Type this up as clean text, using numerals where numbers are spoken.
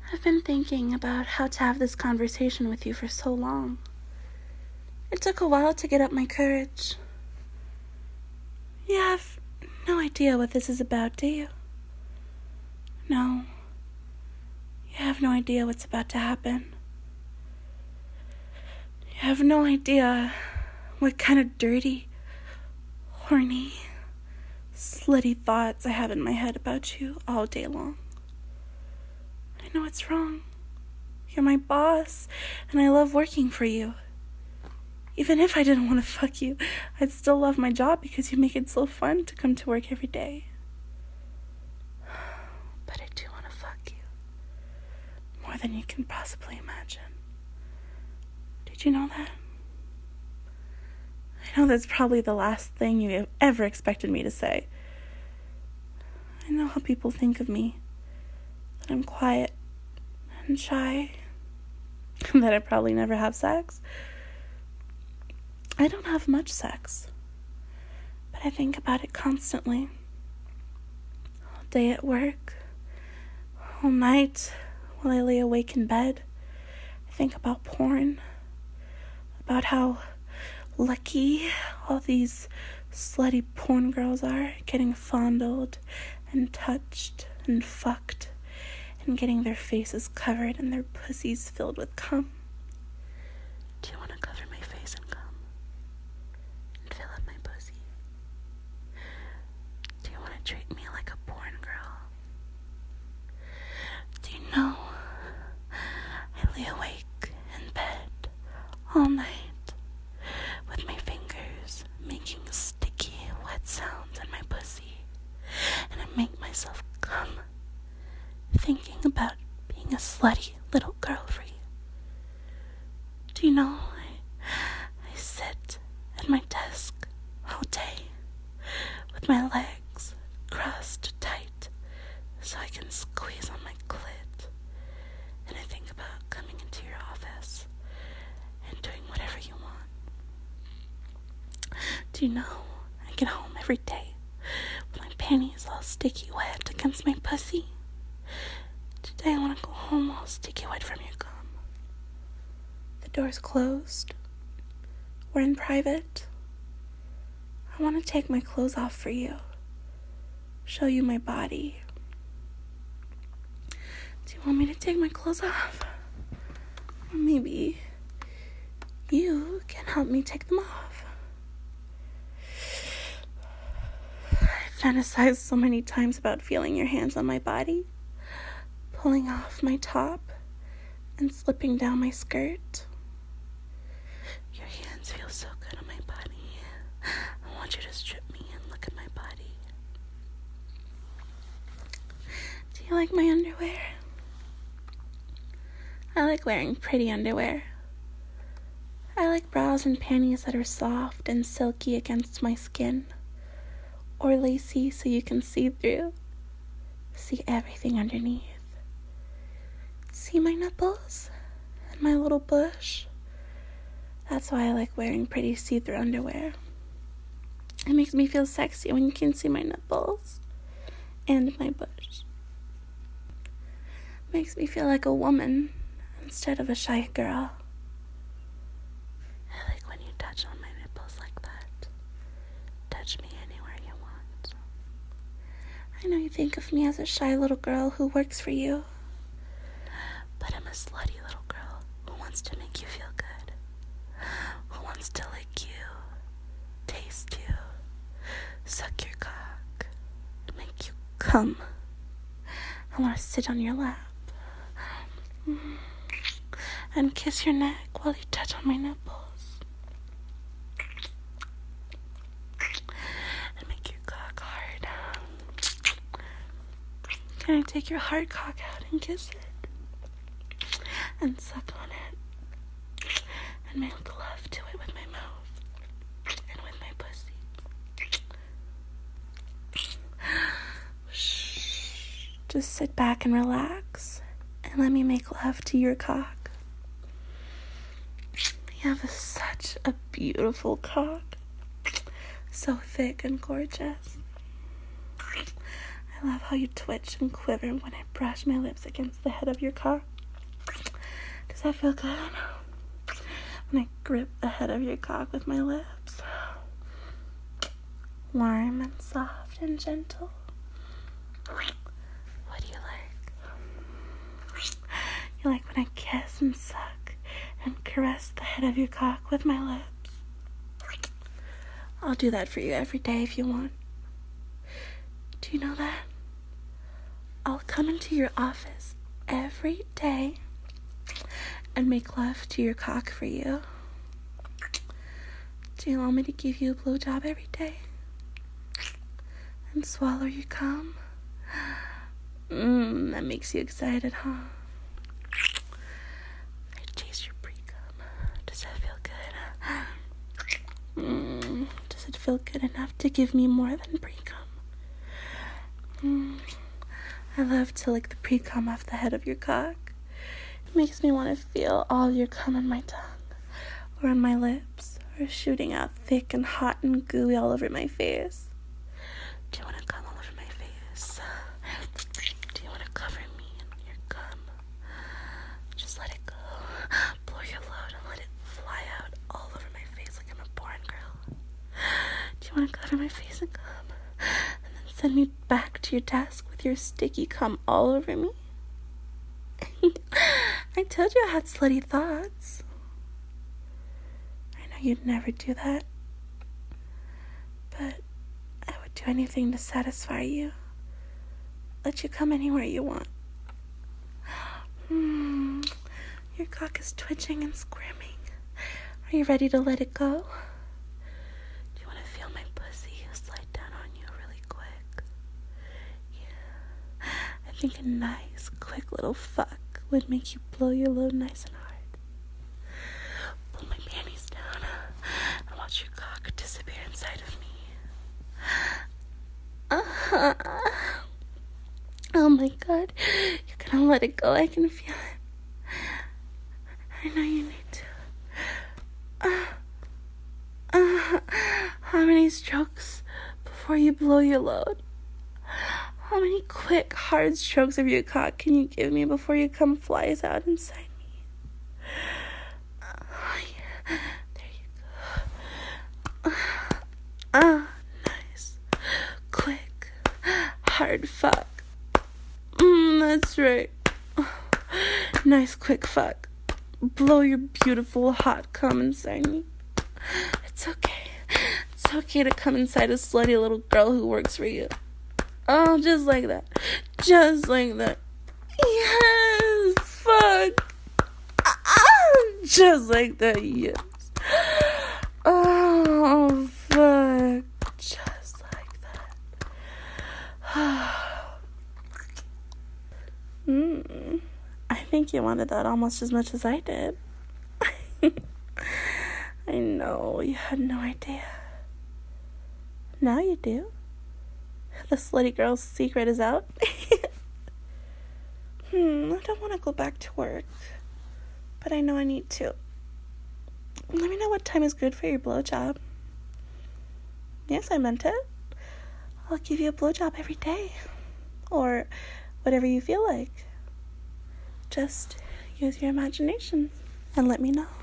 I've been thinking about how to have this conversation with you for so long. It took a while to get up my courage. You have no idea what this is about, do you? No. You have no idea what's about to happen. You have no idea what kind of dirty, horny, slutty thoughts I have in my head about you all day long. I know it's wrong. You're my boss, and I love working for you. Even if I didn't want to fuck you, I'd still love my job because you make it so fun to come to work every day. But I do want to fuck you. More than you can possibly imagine. Did you know that? I know that's probably the last thing you ever expected me to say. I know how people think of me. That I'm quiet and shy. And that I probably never have sex. I don't have much sex. But I think about it constantly. All day at work. All night while I lay awake in bed. I think about porn. About how lucky all these slutty porn girls are, getting fondled and touched and fucked and getting their faces covered and their pussies filled with cum. Do you want to cover my face in cum? And fill up my pussy? Do you want to treat me like a porn girl? Do you know I lay awake in bed all night with my fingers making sticky, wet sounds in my pussy, and I make myself come, thinking about being a slutty little girl for you. Do you know I sit at my desk all day with my legs crossed tight so I can squeeze on my clit, and I think about coming into your office and doing whatever you want. Do you know I get home every day with my panties all sticky wet against my pussy? Today I want to go home all sticky wet from your cum. The door's closed. We're in private. I want to take my clothes off for you. Show you my body. Do you want me to take my clothes off? Or maybe you can help me take them off. I fantasized so many times about feeling your hands on my body, pulling off my top and slipping down my skirt. Your hands feel so good on my body. I want you to strip me and look at my body. Do you like my underwear? I like wearing pretty underwear. I like bras and panties that are soft and silky against my skin, or lacy so you can see through, see everything underneath. See my nipples and my little bush? That's why I like wearing pretty see-through underwear. It makes me feel sexy when you can see my nipples and my bush. Makes me feel like a woman instead of a shy girl. I like when you touch on my nipples like that. Touch me anywhere you want. I know you think of me as a shy little girl who works for you. But I'm a slutty little girl who wants to make you feel good. Who wants to lick you, taste you, suck your cock, make you come. I want to sit on your lap and kiss your neck while you touch on my nipples. And make your cock hard. Can I take your hard cock out and kiss it? And suck on it. And make love to it with my mouth. And with my pussy. Shh. Just sit back and relax. And let me make love to your cock. You have such a beautiful cock. So thick and gorgeous. I I love how you twitch and quiver when I brush my lips against the head of your cock. Does that feel good? When I grip the head of your cock with my lips. Warm and soft and gentle. What do you like? You like when I kiss and suck and caress the head of your cock with my lips? I'll do that for you every day if you want. Do you know that? I'll come into your office every day and make love to your cock for you. Do you want me to give you a blowjob every day? And swallow your cum? That makes you excited, huh? I taste your pre-cum. Does that feel good? Does it feel good enough to give me more than pre-cum? I love to lick the pre-cum off the head of your cock. It makes me want to feel all your cum on my tongue, or on my lips, or shooting out thick and hot and gooey all over my face. Do you want to cum all over my face? Do you want to cover me in your cum? Just let it go. Blow your load and let it fly out all over my face like I'm a porn girl. Do you want to cover my face in cum? And then send me back to your desk with your sticky cum all over me? I told you I had slutty thoughts. I know you'd never do that. But I would do anything to satisfy you. Let you come anywhere you want. Your cock is twitching and squirming. Are you ready to let it go? Do you want to feel my pussy slide down on you really quick? Yeah. I think a nice, quick little fuck would make you blow your load nice and hard. Pull my panties down and watch your cock disappear inside of me. Oh my god, you're gonna let it go. I can feel it. I know you need to. How many strokes before you blow your load? How many quick, hard strokes of your cock can you give me before your cum flies out inside me? Oh, yeah. There you go. Nice. Quick, hard fuck. That's right. Nice, quick fuck. Blow your beautiful, hot cum inside me. It's okay. It's okay to come inside a slutty little girl who works for you. Oh, just like that. Just like that. Yes, fuck. Just like that, yes. Oh, fuck. Just like that. I think you wanted that almost as much as I did. I know, you had no idea. Now you do. The slutty girl's secret is out. I don't want to go back to work, but I know I need to. Let me know what time is good for your blowjob. Yes, I meant it. I'll give you a blowjob every day, or whatever you feel like. Just use your imagination and let me know.